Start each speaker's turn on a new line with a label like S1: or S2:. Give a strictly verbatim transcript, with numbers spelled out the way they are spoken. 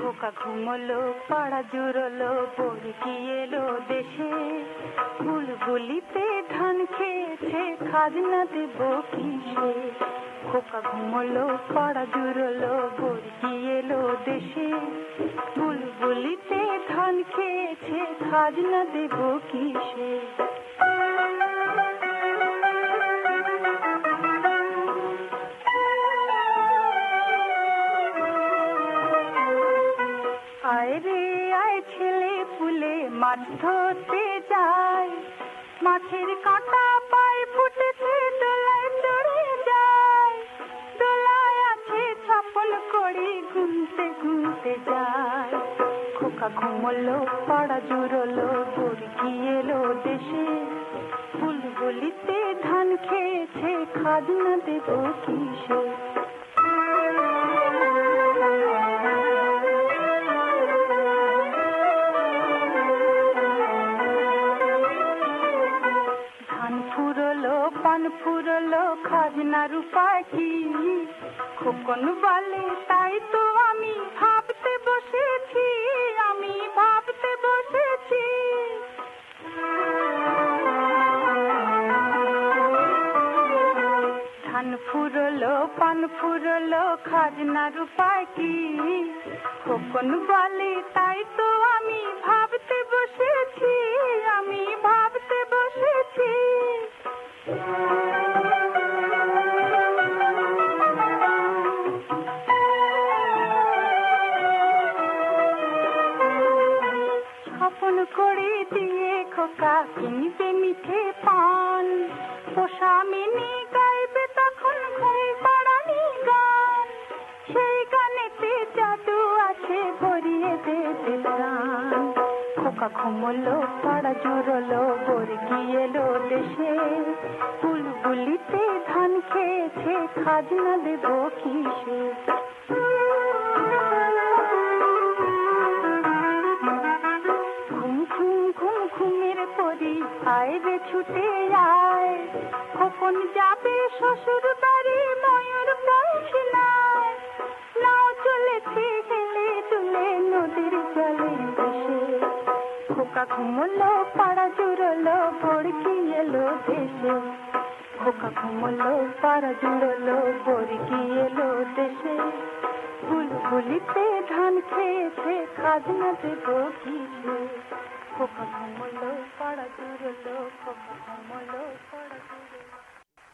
S1: খোকা ঘুমলো, পাড়া জুড়লো, বরকি এলো দেশে। বুলবুলিতে ধান খেয়েছে, খাজনা দেব কিসে? খোকা ঘুমলো, পাড়া জুড়লো, বরকি এলো দেশে। বুলবুলিতে ধান খেয়েছে, খাজনা দেব কিসে? আয় রে আয় ছেলে পুলে মাছ ধরতে যায়, মাছের কাঁটা পায়ে ফুটেছে, দোলায় চড়ে যায়। দোলায় আছে ছাপন করি, গুনতে গুনতে যায়। খোকা ঘুমলো, পাড়া জুড়লো, বরকি এলো দেশে। বুলবুলিতে ধান খেয়েছে, খাজনা দেব কিসে? ফুরলো পান ফুরলো, খাজনার উপায় কি? খোকন বলে তাই তো আমি ভাবতে বসেছি, আমি ভাবতে বসেছি। ধান ফুরলো পান ফুরলো, খাজনার উপায় কি? খোকন বলে তাই তো আমি ভাবতে বসেছি, আমি ভাবতে বসেছি। ছাপন করে দিয়ে খোকা কিনবে মিঠে পান, পোষা মিনি গাইবে তখন ঘুম পাড়ানি গান। সেই গানেতে জাদু আছে, ভরিয়ে দেবে প্রাণ। খোকা ঘুমলো, পাড়া জুড়লো, বরকি এলো দেশে। বুলবুলিতে ধান খেয়েছে, খাজনা দেব কিসে? ঘুম ঘুম ঘুম ঘুমের পরি, আয় রে ছুটে আয়। খোকন যাবে শ্বশুর বাড়ি, ময়ূর পৌঁছে নাই। নাও চলেছে হেলে দুলে, নদীর জলে ভেসে। খোকা ঘুমলো, পাড়া জুড়লো, বরকি এলো দেশে। খোকা ঘুমলো, পাড়া জুড়লো, বরকি এলো দেশে। বুলবুলিতে ধান খেয়েছে, খাজনা দেব কিসে? খোকা ঘুমলো, পাড়া জুড়লো, খোকা ঘুমলো, পাড়া জুড়লো।